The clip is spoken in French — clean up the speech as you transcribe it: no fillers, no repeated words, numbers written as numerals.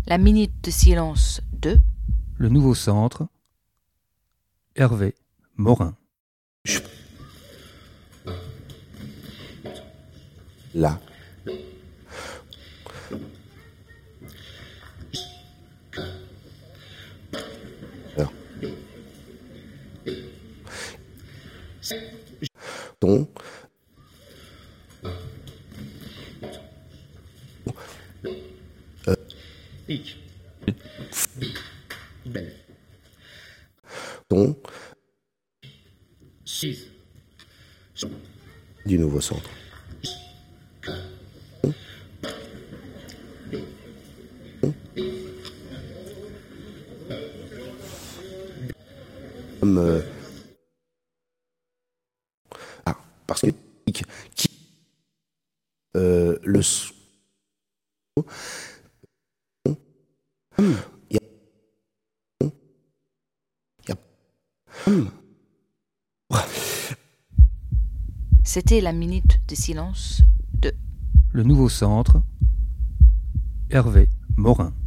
La minute de silence de Le nouveau centre, Hervé Morin. Là. Alors. Ton. Ton. Du nouveau centre. Comme parce que qui le C'était la minute de silence de Le nouveau centre, Hervé Morin.